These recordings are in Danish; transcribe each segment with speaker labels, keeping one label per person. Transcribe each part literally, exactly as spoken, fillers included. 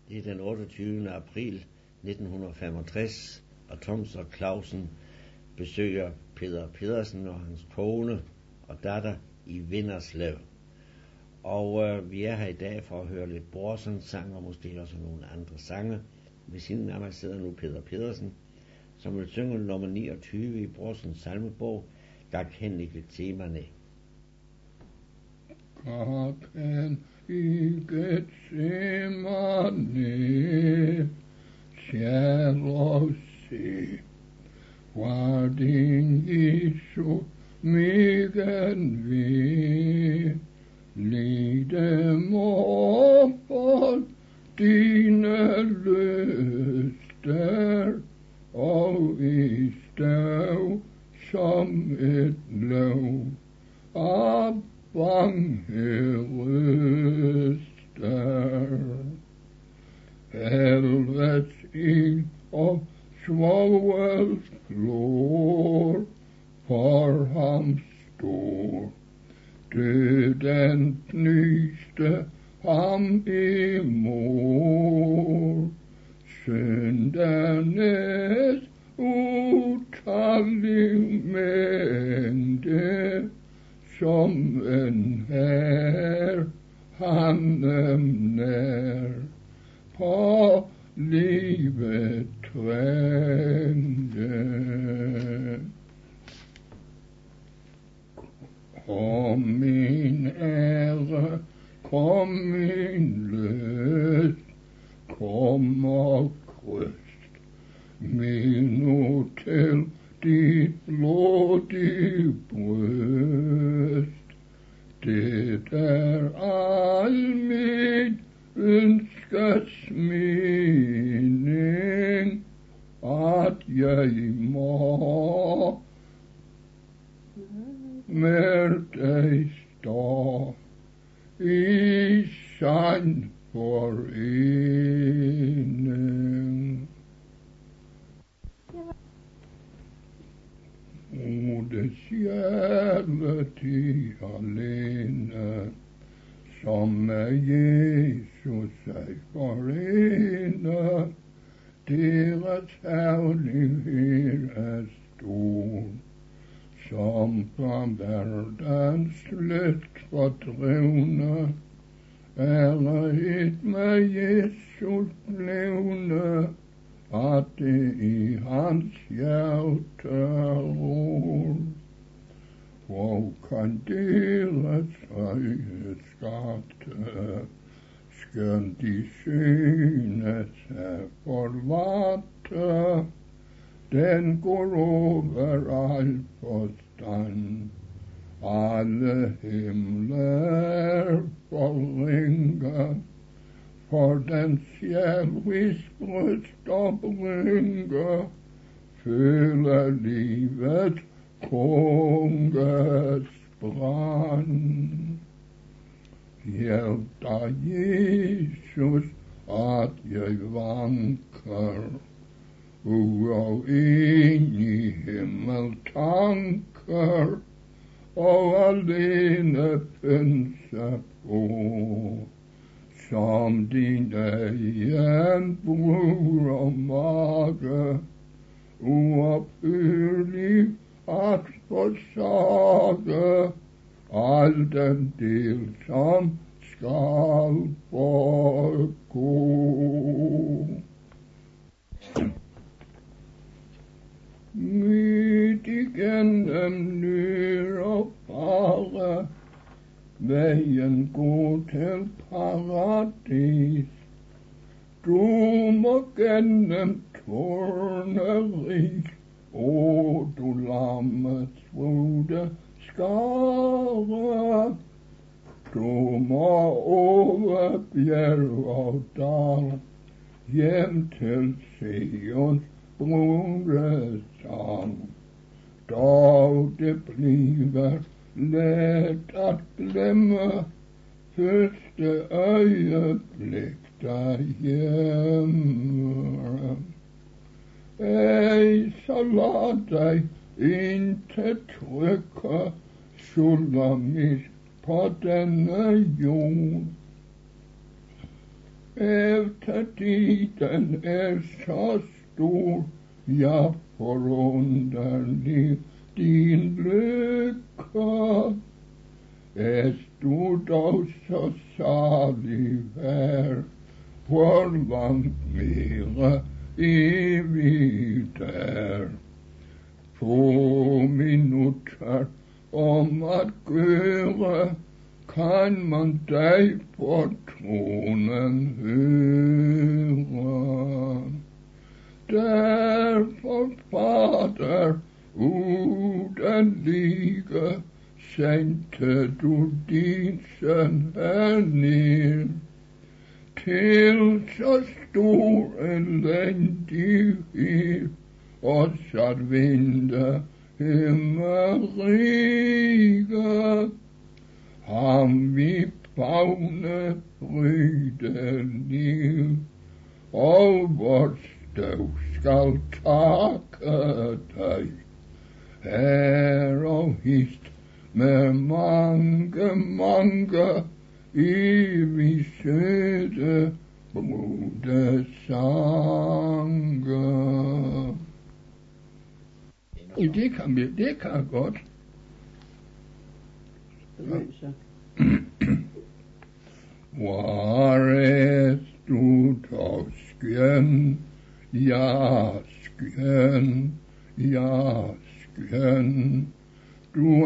Speaker 1: Det er den otteogtyvende april nitten femogtres, og Thomas og Clausen besøger Peder Pedersen og hans kone og datter i Vinderslev. Og øh, vi er her i dag for at høre lidt Brorsons sang, og måske også nogle andre sange. Ved siden af mig sidder nu Peder Pedersen, som vil synge nummer niogtyve i Brorsons salmebog, Der kan ikke temerne.
Speaker 2: Der kan ikke temerne, kjære se, hva din Jesu megen ved, lide må for dine lyster, og i støv som et løv av bange røster. Helvetes ild og svovels glor for ham stor. Døden knyste ham i mor. Syndernes utallig mængde, som en her han emner på livet trængte. Kom min ære, kom min lyst, kom og kryst min nu til dit blodige bryst. Det er al mit ønskes mening, at jeg må med dig stå i sand forening. O det sjæle tid alene, som med Jesus seg forener, deres herlighet er stor, som fra verdens lyst fordrevne, er et med Jesus levende, at det i hans hjerte rår. Hvor kan deres øye skatte, skønt de synes er forlatte, den går over all forstand. Alle himler forringer, for den sjæl hvis bryst og bringer, føler livet konges brand. Hjelp da Jesus at jeg vanker, og inn i himmeltanker, og alene pynse på, som din egen bror og mage, uopphørlig at forsage all den del som skal forgå. Midt igennem nyr og fare, veien går til paradis. Du må gennem tårnerik, og du lammets frode skare. Du må over bjerg og dal, hjem til Sions broresang. Da det bliver let at glemme første øjeblik derhjemme. Ej, så lad dig ikke trykke sulamis på denne jord. Ev eftertiden er så stor, ja, forunderlig din lykke. Er du dog så salig her, hvor langt mere evigt er. Få minutter om at gøre, kan man dig på tronen høre. Derfor, Fader, uden lige, sendte du din søn herned, til så stor elendighed, og sat vinde himmerige. Ham vi favne rydelig, og vores støv skal takke dig. Her og hist med mange, mange evig søde brudesange. Det kan vi, det kan godt. Hvor er du dog skøn, ja skøn, ja skøn, du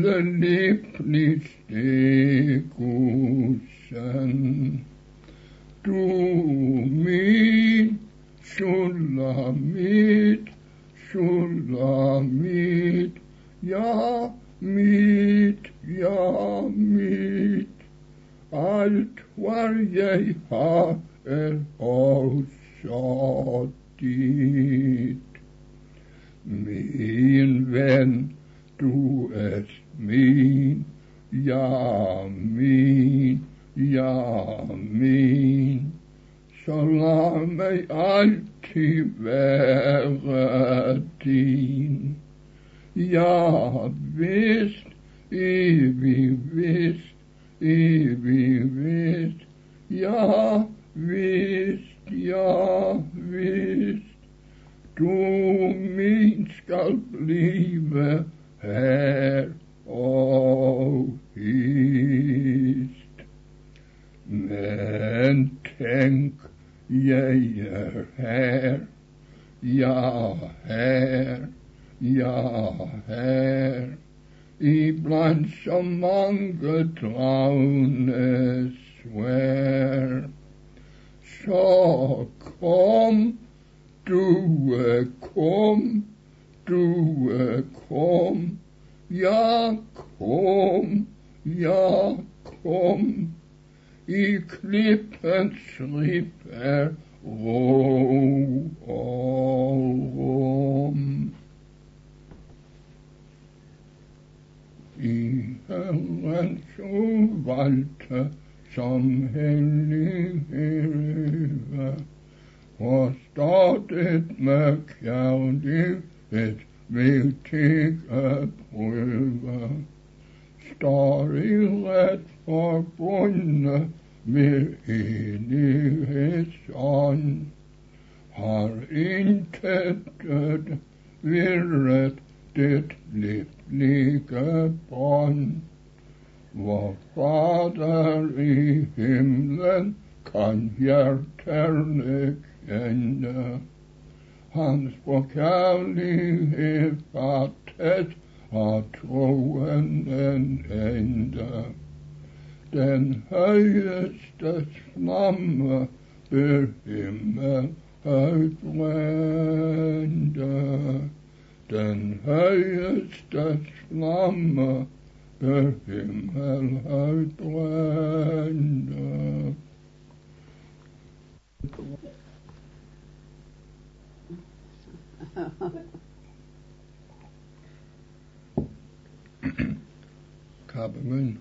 Speaker 2: allerlipligste Gudsøn. Du min Shulamit, Shulamit, ja mit, ja mit. Alt hvad jeg har er også dit. Min ven, du er min, ja min, ja min. Så lad mig altid være din. Ja, vist, evig vist, evig vist. Ja, vist, ja, vist. Du min skal blive her og hist. Men tænk, jeg er her, ja her, ja her, iblandt så mange dragne svær. Så kom, du er kom, du er kom, ja kom, ja kom. I klippens rib er ro og rum. I Herrens uvalgte som hellighed, forstået med kærlighed vigtige prøve, står i ret forbundet med enighedsånd, har intet død virret det livlige bånd. Vor Fader i himlen kan hjerterne kende, hans forkærlighed fattes har troen en ende. Den højestes flamme bør himmel højt brænde. Den højestes flamme bør himmel højt brænde. Kan jeg begynde?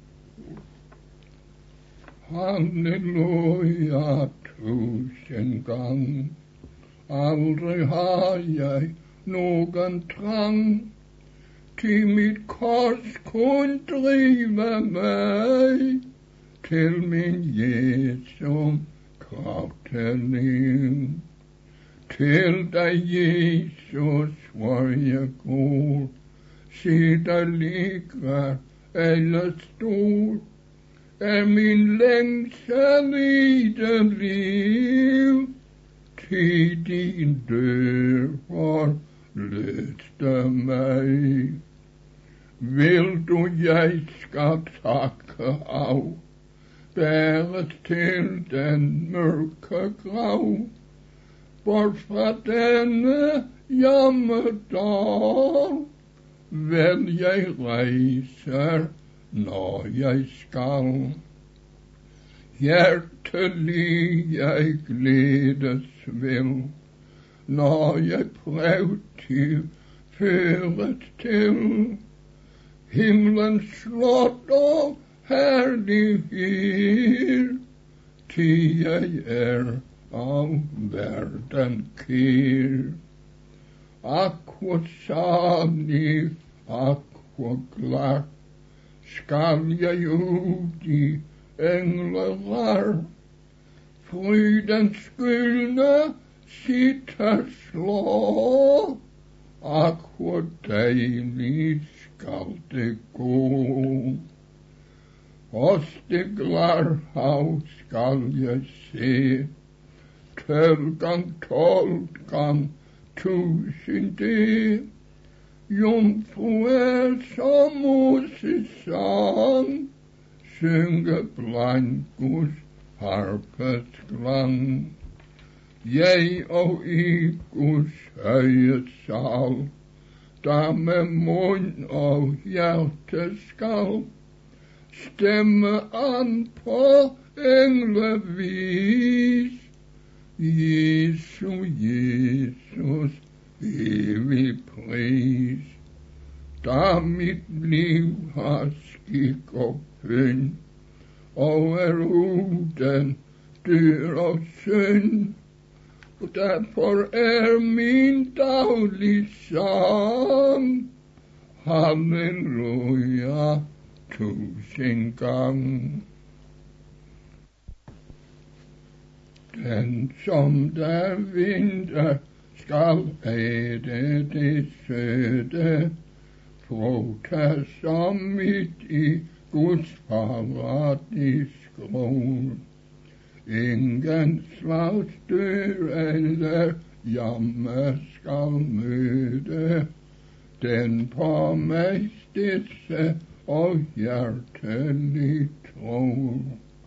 Speaker 2: Halleluja, tusind gang. Aldrig har jeg nogen trang, til mit kors kun drive mig til min Jesu krav til liv. Til deg, Jesus, hvor jeg går, siden ligger eller stor, er min lengsel i det liv, til din dør forløste meg. Vil du jeg skal takke av, bæret til den mørke grav, bort fra denne jammerdal, vel jeg reiser når jeg skal. Hjertelig jeg gledes vil, når jeg prøvd føret til himmelens slott og herlighet, til jeg er av verden kær. Akk hvor salig, akk hvor glad, skal jeg ut i englerar, frydens skyldne sitter slå. Akk hvor deilig skal det gå. Hos det glarhav skal jeg se, tølv gang tolv gang tusen det. Jomfru er som Moses sang, synge blankos harpes klang. Jeg og i Guds høye sal, da med munn og hjerte skal stemme an på englevis. Jesu, Jesus, evig pris. Da mitt liv har skikk og pynn, og er uten dyr og synd, og derfor er min daglig sang, halleluja, tusen gang. Den som der vinder skal eide det søde, fråta som midt i Guds paradis gror. Ingen slags dør eller jammer skal møte den på meg stisse og hjertelig tror.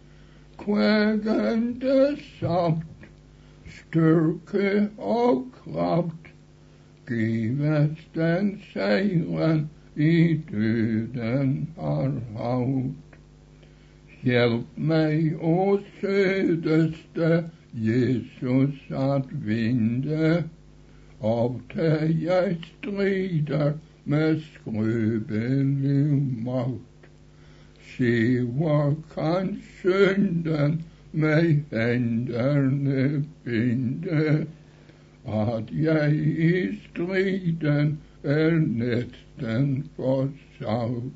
Speaker 2: Kvegende saft, styrke og kraft, gives den seieren i døden har hatt. Hjelp meg, å sødeste Jesus, at vinde, av til jeg strider med skrøbelig makt. Se hvor kan synden meg hendene binde, at jeg i striden er nesten forsatt.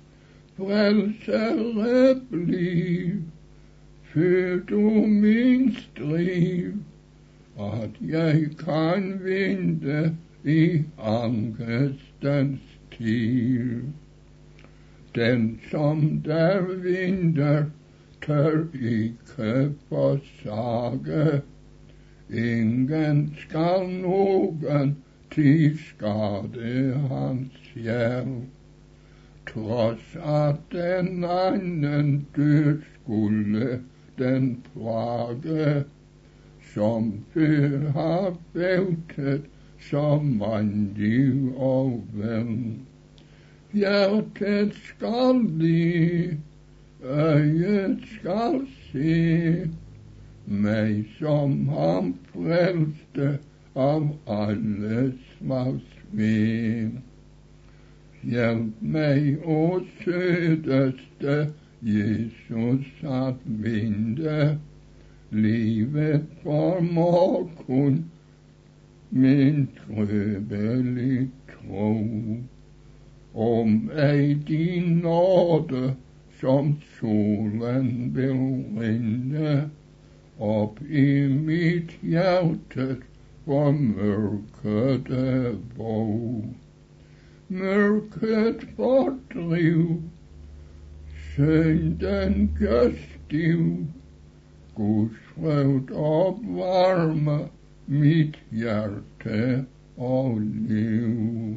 Speaker 2: Frelsere bliv, før du min striv, at jeg kan vinde i angstens tid. Den som der vinder, tør ikke forsage, ingen skal noen til skade hans sjel. Tross at den annen dør skulle den plage, som før har bautet som mandig og venn. Hjertet skal li, øyet skal se, meg som han frelste av alle slags ved. Hjelp meg, å sødeste Jesus, at vinde livet for morgen min skrøbelig tro. Om ei din nåde som solen vil rinde, op i mit hjerte, hvor mørket er våg. Mørket fordriv, synden gør stiv, Guds fred opvarme mit hjerte og liv.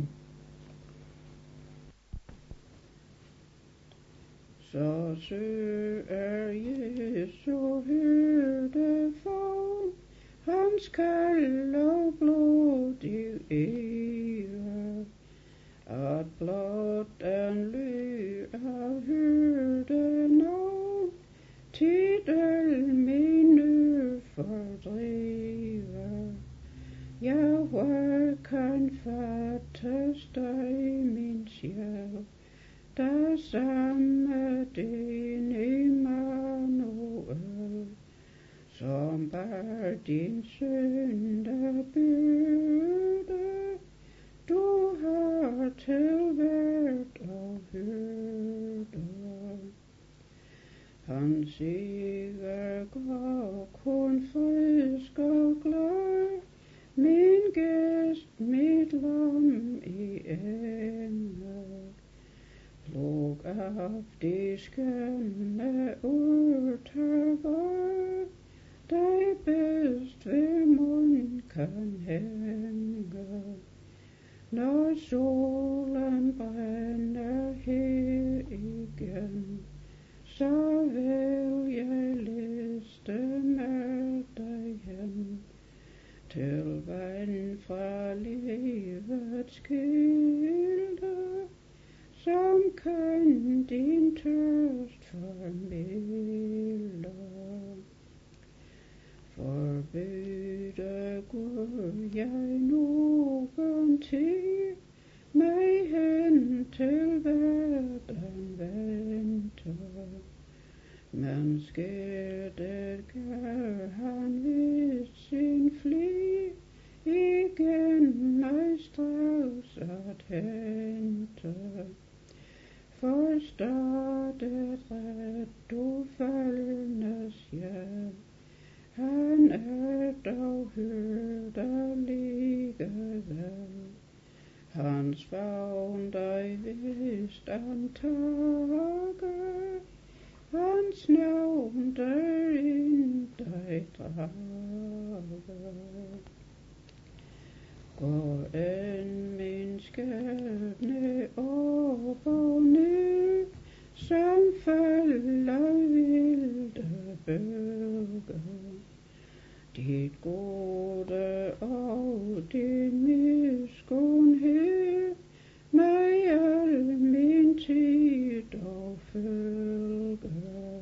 Speaker 3: Så søger Jesu hyrdefavn, hans kald og blodig ære, at blot en ly af hyrdenavn, tid al min nød fordrive. Jahve kan fattes dig, min sjæl, der samme din Immanuel, som bar din syndebyrde, du har til hvert og hyrde. Han siger går kun frisk og glad, min gæst, mit lam i ende. Pluk af de skønne urter, dig bedst ved mund kan hænge. Når solen brænder her igen, så vil jeg liste med dig hen, til vand fra livets kilde, som kan din tørst formidle. Forbyde Gud jeg nogen tid, mig hen til verden venter, men skædet gør han ved sin fli, igen mig straks at hente. For stadig ret du faldnes hjem, han er dog hyrde alligevel. Hans favn dig vist antager, hans navn derind dig drager. Går end min skæbne op og ned, som falder vilde bølger. Dit gode og din miskunnhed, mig al min tid og følger.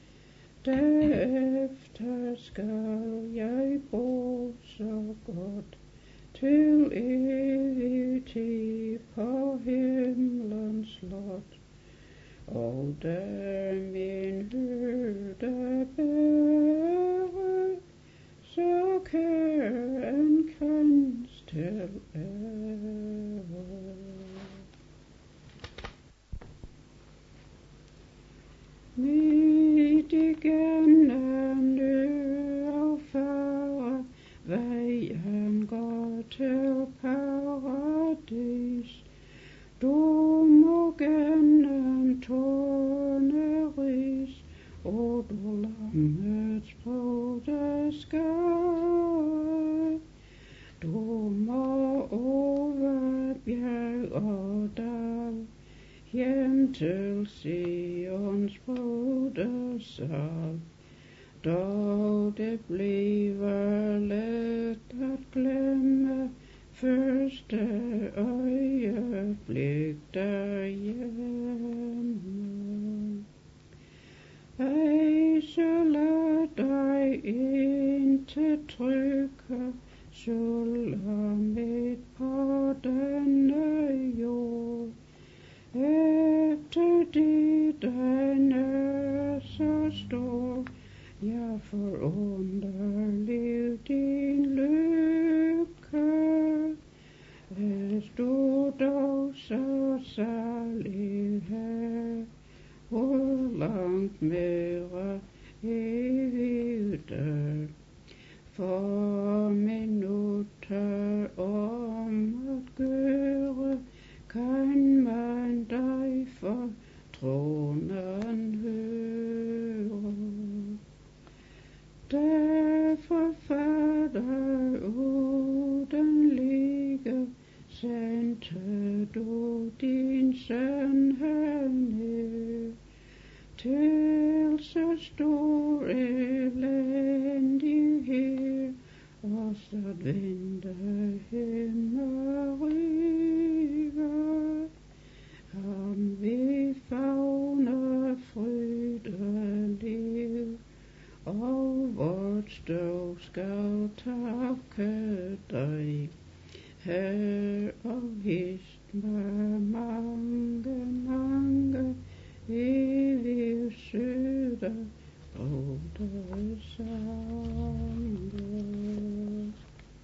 Speaker 3: Derefter skal jeg bo så godt, til evig tid på himlens slot, og der min hyrde bære, så kær en krans til ære. Midt igennem nød og fare, vejen går til paradis. Du må gennem tårneris, og du lammets blod skal. Du må over bjerg og dal, hjem til Sions brodersal. Dog det bliver let at glemme første øjeblik derhjemme. Ej, så lad dig ikke trykke sulmet på denne jord. Efter det den er så stor, jeg forunderlig din lykke. Hvis du dog så salig her, hvor langt mere evigt for minutter om at gøre, kan man dig for tronen høre. Derfor fader udenlige, sendte du din søn herned, til så stor elendighed, og så vendte himmeriget. Ham vi favner frydeliv, og vort støv skal takke dig, her og hist med mange, mange evige søde brodersange.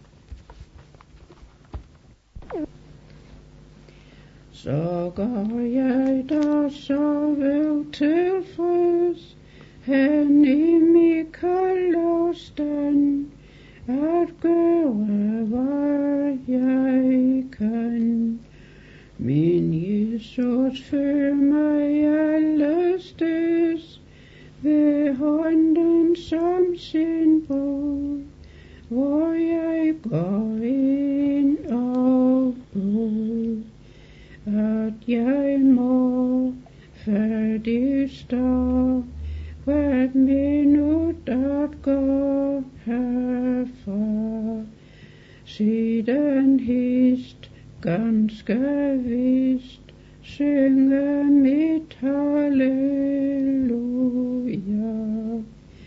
Speaker 3: Så går jeg da så vel tilfreds hen i Mikael afstand, at gøre hvad jeg kan. Min Jesus, før mig allesteds ved hånden som sin brud, hvor jeg går ind og ud, at jeg må færdig stå hvert minut at gå herfra. Siden hist ganske vist synge mit halleluja.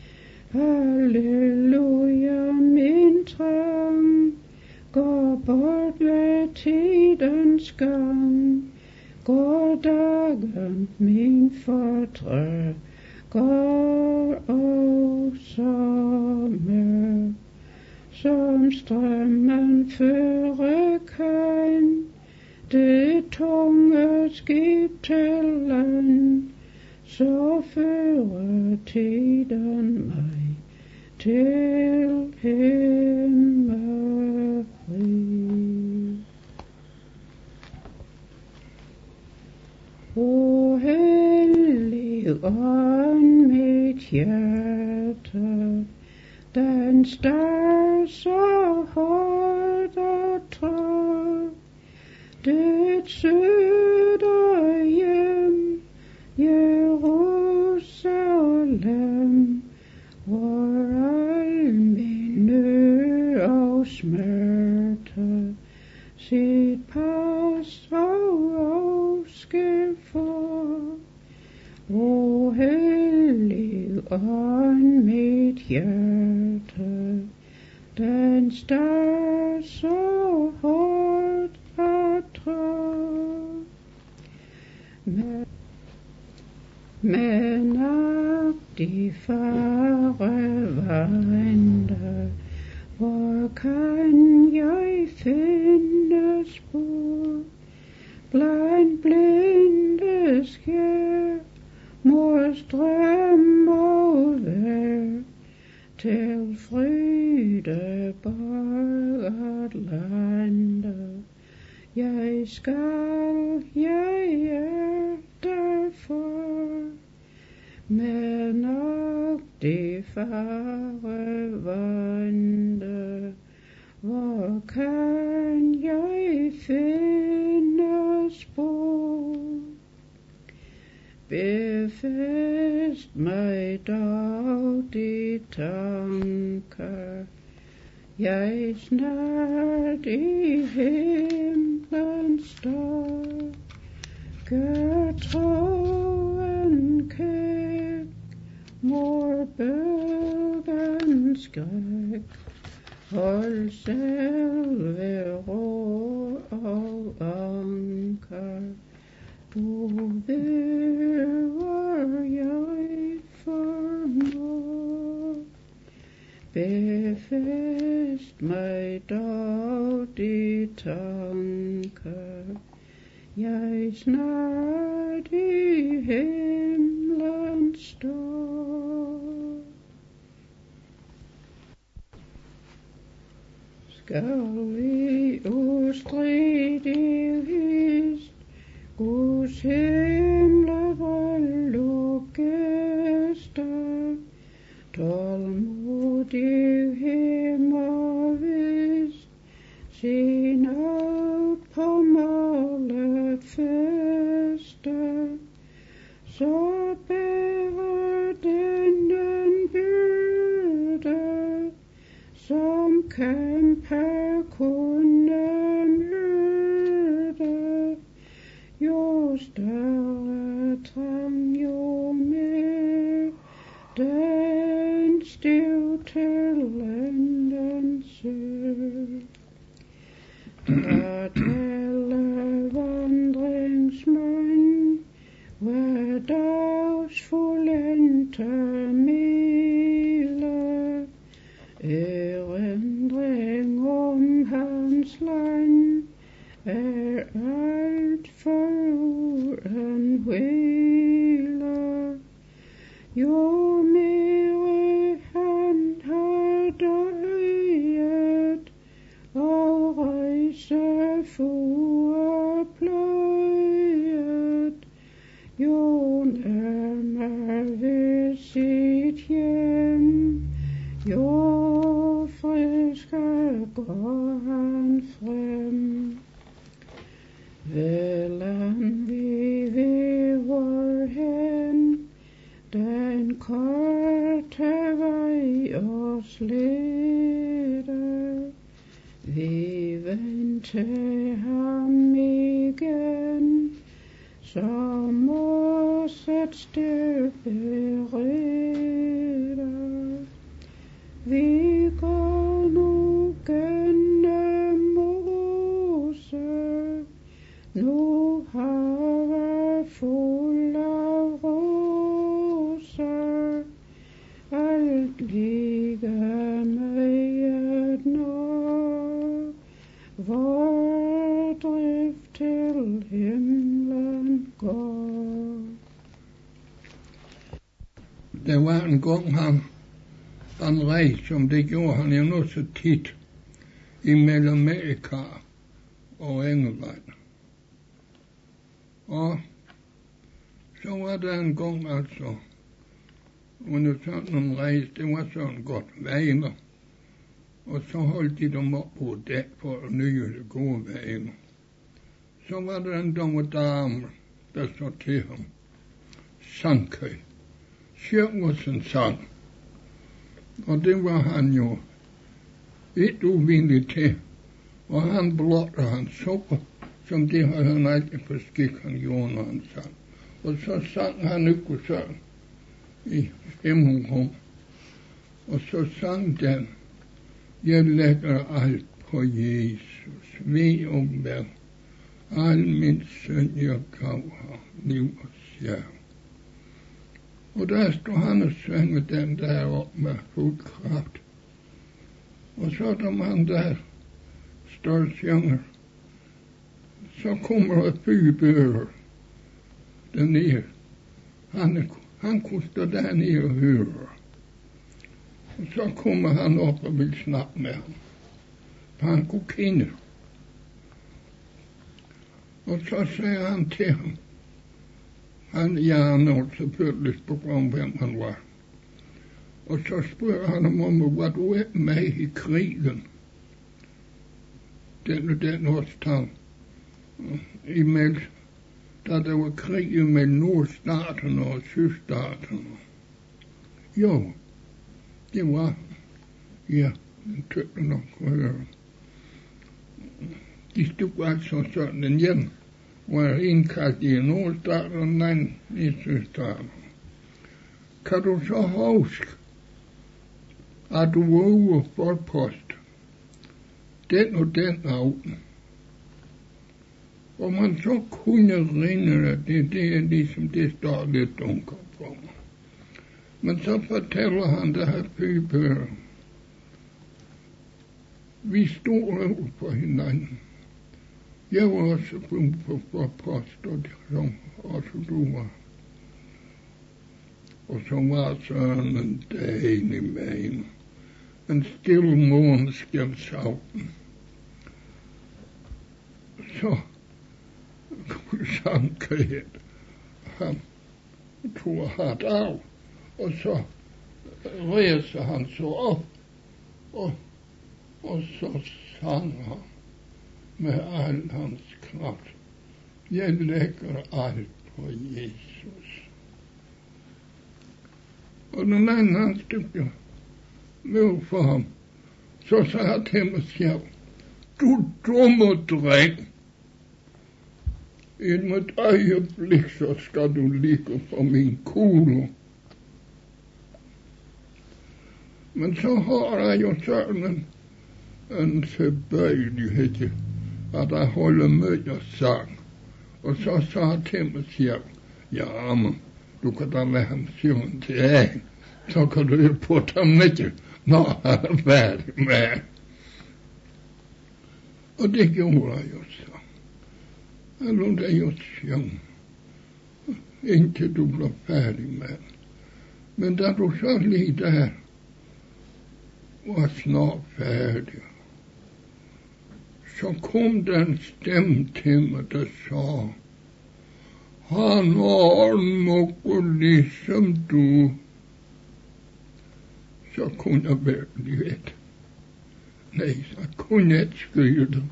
Speaker 3: Halleluja, min trang går bort ved tidens gang, går dagen min fortræd, går og sommer, som strømmen fører kan det tunge skib til land, så fører tiden mig til himmelrig. O hellig ånd, mit hjerte, den står så hårdt og trådt, det søde hjem, Jerusalem, hvor al min nød og smerte sit pas og afsked får. O hellig ånd, mit hjerte, den står så hårdt og trådt. Men, men op de farevande, hvor kan jeg finde spor? Blandt blinde skær, mors drøm over, til fryde borget lande. Jeg skal, jeg er derfor, men op de farevande, hvor kan jeg finde spor? Befæst mig dog de tanker, jeg snart i himlen står. Gør troen kæk, mor bøgen skræk, hold selve ro og anker. Du ved, hvor jeg formår. Befæst mig dog de tanker, jeg snart i himlen står. skal i ustridig hist, Guds himmelvold og gæster, tålmodighed og vist, sin op på målet fester, så bærer denne byrde, som kæmper kunne møde, jo større trang, jo mere den stiv til enden søger. Der taler vandringsmænd, hver dags fuldendte mile, erindring om hans land er alt foruden hvile. Jo mere han har døjet og rejse for pløjet, jo nærmere ved sit hjem, jo friskere går han frem. Velan vi ved hvorhen den korte vej os leder, vi venter ham igen, som os et sted bereder. Vi går nu gennem moser, nu havet fuld af roser, alt ligger med et når, vor drift til himlen går.
Speaker 2: Der var en gang han, han rejste, som det gjorde han jo nu så tit, imellem Amerika og England. Og så var der en gang altså, under sådan en rejse, det var sådan godt vejner, og så holdt de dem op på dæk for at nyde det gode vejner. Så var der en dumme dame, der så til ham, sang han, syng os en sang, og det var han jo lidt uvillig til, og han blotter hans sukker, som det havde han altid på skik, han gjorde, når han sang. Og så sang han ikke sådan i himmelrum, og så sang den, jeg lægger alt på Jesus, ved og vel, al min synd jeg gav ham, liv og sjæl. Og der stod han og sang den der op med fuld kraft. Og så da man der står og synger, så kommer der bybøger dernede. Han, han kunne stå dernede og høre. Og så kommer han op og vil snakke med ham. For han kunne kende. Og så sagde han til ham, han hjerner selvfølgelig på grund hvem han var. Og så spørger han ham om, hvad du er med i krigen. Den og den årstal. Imellem, da der var krig mellem nordstaterne og sydstaterne. Jo, det var, ja, den tøtte nok at høre. De stod altså sådan en hjem, hvor jeg indkaldt i nordstaten og den anden i sydstaten. Kan du så huske, at du var ude for post den og den aften? Og man så kunne rinde, det, det er ligesom det står lidt dunker på mig. Men så fortæller han det her bybøger. Vi stod over på hinanden. Jeg var også på, på, på post, og det som også du var. Og så var sådan en dejlig mand. en stille morgenskabsaften, så sank jeg. Han tog hat af, og så rejste han så op, og, og så sang han med al hans kraft: jeg lægger alt på Jesus. Og den anden stykke løb for ham, så sagde han til mig selv: du dumme dreng, i et øjeblik så skal du ligge for min kugle. Men så har jeg jo sådan en, en tilbøjelighed, at jeg holder med og sang. Og så sagde jeg til mig selv: ja, men du kan da lade ham synge til af, så kan du jo putte ham ned, når han er færdig med. Og det gjorde jeg jo så. Jeg lod dig jo synge, indtil du blev færdig med. Men da du så lige der var snart færdig, så kom der en stemme til mig, der sagde: han var nok ligesom du. Så kunne jeg virkelig vide. Nej, så kunne jeg ikke skrive det.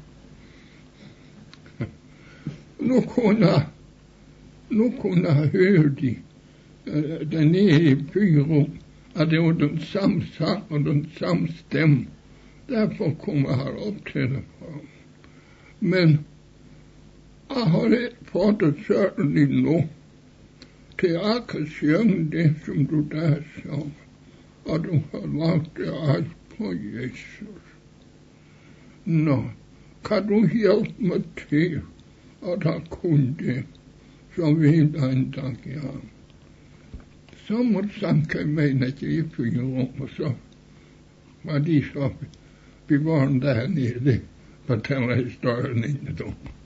Speaker 2: Nu kunne jeg, nu kunne jeg høre de, uh, dernede i byrum, at det var den samme sang og den samme stemme. Derfor kom jeg herop til det. Men jeg har ikke fået det sådan endnu, til jeg kan synge det, som du der sang, og du har lagt det alt på Jesus. Nå, kan du hjælpe mig til, at jeg kunne det, så ved jeg en dag, ja. Så måtte sanke mig ned i fire rum, og så var de så bevaret dernede, fortæller historien ikke om.